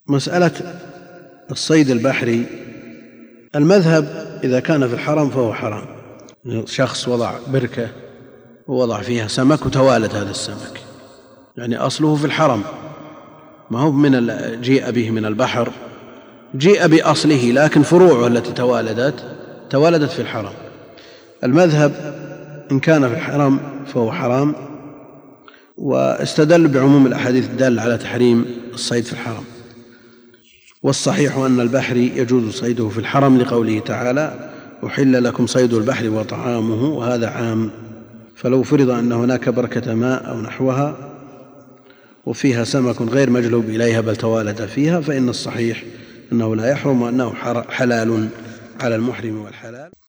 مسألة الصيد البحري، المذهب إذا كان في الحرم فهو حرام. شخص وضع بركة ووضع فيها سمك وتوالد هذا السمك، يعني أصله في الحرم، ما هو من جيء به من البحر، جيء بأصله لكن فروعه التي توالدت في الحرم. المذهب إن كان في الحرم فهو حرام، واستدل بعموم الأحاديث الدالة على تحريم الصيد في الحرم. والصحيح أن البحر يجوز صيده في الحرم لقوله تعالى: أحل لكم صيد البحر وطعامه، وهذا عام. فلو فرض أن هناك بركة ماء أو نحوها وفيها سمك غير مجلوب إليها بل توالد فيها، فإن الصحيح أنه لا يحرم وأنه حلال على المحرم والحلال.